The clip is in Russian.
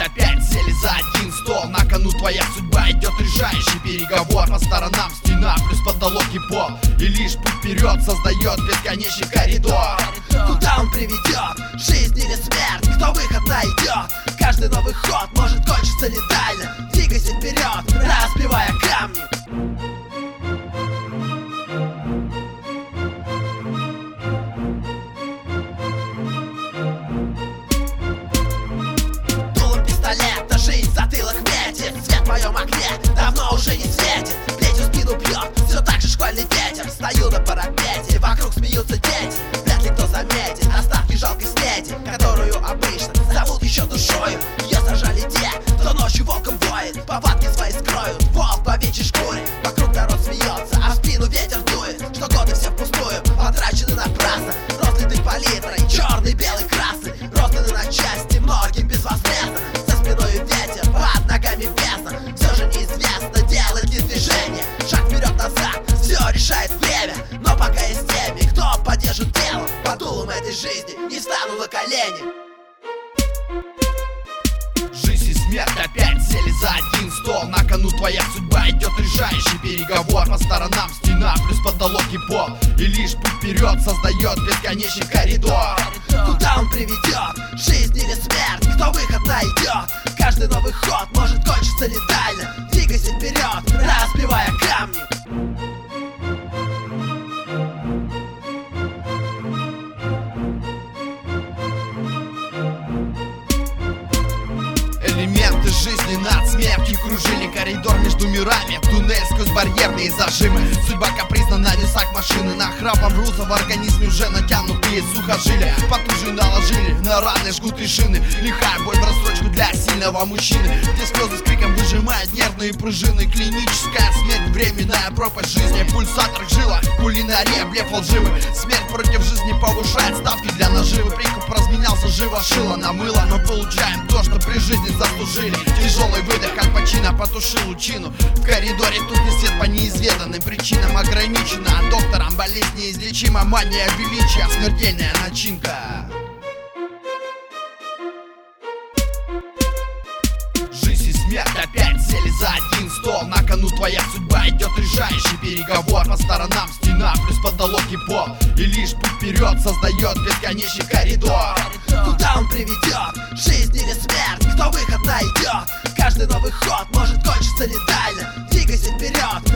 опять сели за один стол. На кону твоя судьба, идет решающий переговор. По сторонам стена, плюс потолок и пол. И лишь путь вперед создает бесконечный коридор. Куда он приведет? Жизнь или смерть? Кто выход найдет? Каждый новый ход может кончиться летально. Двигайся вперед, разбивая камни. Дулом пистолета жизнь затылок метит. Свет в моем окне давно уже не светит. Плетью спину бьет, все так же школьный ветер. Стою на парапете, вокруг смеются дети. Вряд ли кто заметит остатки жалкой снеди, которую обычно зовут еще душою. Ее сажали те, кто ночью волком воет. Повадки свои скроют, волк по овечьей шкуре. Вокруг народ смеется, а в спину ветер дует. Что годы все впустую, потрачены напрасно. Розлиты палитрой, черный, белый, красный. Розданы на части, многим безвозмездно. За спиной ветер, под ногами бездна. Все же неизвестно, делать ли движение. Шаг вперед-назад, все решает время. Но пока есть теми, кто поддержит дело, по дулам этой жизни не встану на колени. Жизнь и смерть опять сели за один стол. На кону твоя судьба, идет решающий переговор. По сторонам стена, плюс потолок и пол. И лишь путь вперед создает бесконечный коридор. Куда он приведет? Жизнь или смерть? Кто выход найдет? Каждый новый ход может кончиться летально. Двигайся вперед, разбивая камни. Элементы жизни над смертью кружили. Коридор между мирами, туннель сквозь барьерные зажимы. Судьба капризна на весах машины. На храпом груза в организме уже натянутые сухожилия. Потуже наложили, на раны жгут и шины. Лихая боль в рассрочку для сильного мужчины, где слезы с криком выжимают нервные пружины. Клиническая смерть, временная пропасть жизни. Пульсатор в жилах, кулинария, блеф лживый. Смерть против жизни повышает ставки для наживы. Прикуп разменялся, живо шило на мыло. Мы получаем то, что при жизни заслужили. Тяжелый выдох от почина потушил лучину. В коридоре тут не свет по неизведанным причинам. Ограничена доктором болезнь неизлечима. Мания величия, смертельная начинка. Жизнь и смерть опять сели за один стол. На кону твоя судьба, идет решающий переговор. По сторонам стена, плюс потолок и пол. И лишь путь вперед создает бесконечный коридор. Куда он приведет? Жизнь или смерть? Кто выход найдет? Каждый новый ход может кончиться летально. Двигайся вперед,